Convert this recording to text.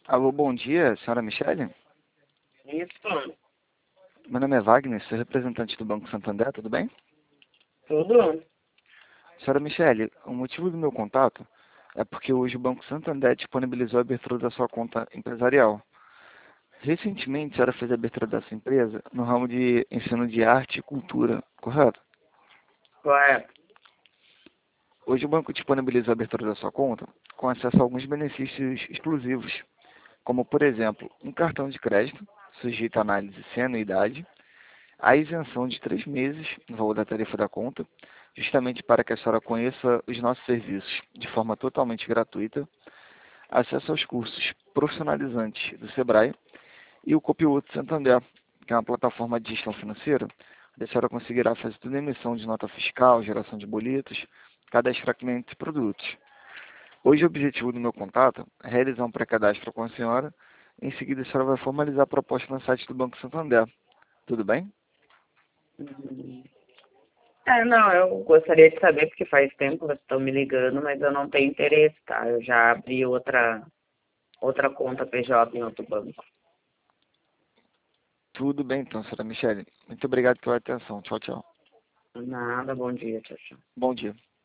Alô, bom dia, senhora Michele? Isso, Meu nome é Wagner, sou representante do Banco Santander, tudo bem? tudo. Senhora Michele, o motivo do meu contato é porque hoje o Banco Santander disponibilizou a abertura da sua conta empresarial. Recentemente, a senhora fez a abertura dessa empresa no ramo de ensino de arte e cultura, correto? Correto. Hoje o banco disponibilizou a abertura da sua conta com acesso a alguns benefícios exclusivos, como, por exemplo, um cartão de crédito, sujeito à análise sem anuidade, a isenção de 3 meses no valor da tarifa da conta, justamente para que a senhora conheça os nossos serviços de forma totalmente gratuita, acesso aos cursos profissionalizantes do Sebrae e o Copilot Santander, que é uma plataforma de gestão financeira, onde a senhora conseguirá fazer toda a emissão de nota fiscal, geração de boletos, cadastrar clientes e produtos. Hoje o objetivo do meu contato é realizar um pré-cadastro com a senhora. Em seguida, a senhora vai formalizar a proposta no site do Banco Santander. Tudo bem? Hum. Não, eu gostaria de saber, porque faz tempo que vocês estão me ligando, mas eu não tenho interesse, tá? Eu já abri outra conta PJ em outro banco. Tudo bem então, senhora Michele. Muito obrigado pela atenção. Tchau, tchau. Nada, bom dia, tchau, tchau. Bom dia.